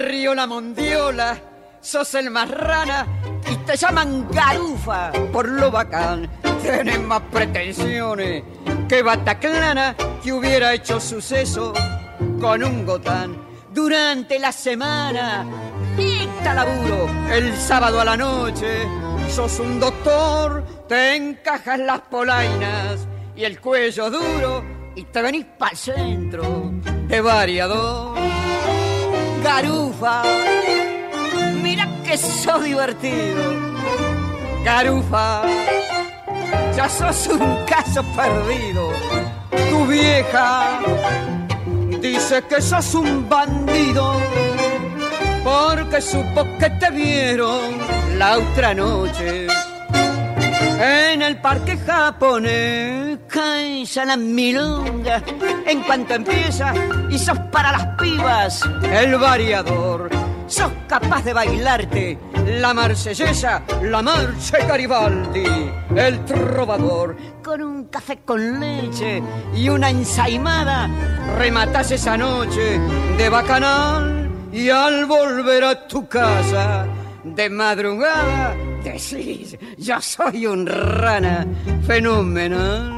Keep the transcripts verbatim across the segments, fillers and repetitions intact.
barrio La Mondiola sos el más rana y te llaman garufa por lo bacán. Tienes más pretensiones que Bataclana, que hubiera hecho suceso con un gotán. Durante la semana, necta laburo, el sábado a la noche, sos un doctor, te encajas las polainas y el cuello duro y te venís pa'l centro de variador. Garufa, mira que sos divertido. Garufa, ya sos un caso perdido. Tu vieja dice que sos un bandido porque supo que te vieron la otra noche en el parque japonés. Caes a la milonga en cuanto empieza y sos para las pibas el variador. Sos capaz de bailarte la marsellesa, la marcha Garibaldi, el trovador. Con un café con leche y una ensaimada rematás esa noche de bacanal. Y al volver a tu casa de madrugada decís, yo soy un rana fenomenal.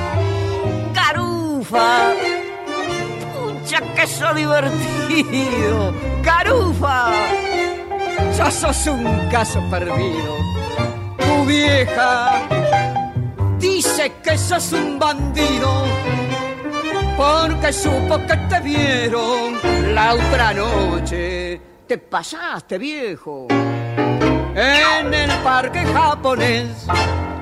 Garufa, pucha que sos divertido. Garufa, ya sos un caso perdido. Tu vieja dice que sos un bandido porque supo que te vieron la otra noche. Te pasaste, viejo, en el parque japonés